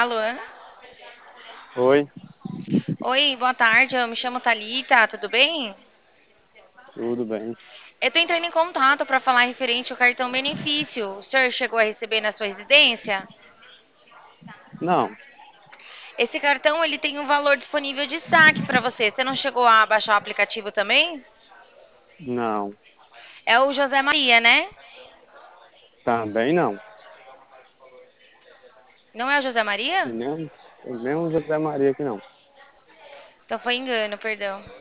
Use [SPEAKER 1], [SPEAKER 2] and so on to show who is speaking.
[SPEAKER 1] Alô?
[SPEAKER 2] Oi,
[SPEAKER 1] Oi, boa tarde. Eu me chamo Thalita, tudo bem?
[SPEAKER 2] tudo bem?
[SPEAKER 1] Eu tô entrando em contato para falar referente ao cartão benefício. O senhor chegou a receber na sua residência?
[SPEAKER 2] Não,
[SPEAKER 1] Esse cartão ele tem um valor disponível de saque para você. Você não chegou a baixar o aplicativo também?
[SPEAKER 2] não,
[SPEAKER 1] É o José Maria, né?
[SPEAKER 2] também não.
[SPEAKER 1] Não é o José
[SPEAKER 2] E
[SPEAKER 1] Maria?
[SPEAKER 2] nem, e nem um José Maria aqui não.
[SPEAKER 1] Então foi engano, perdão.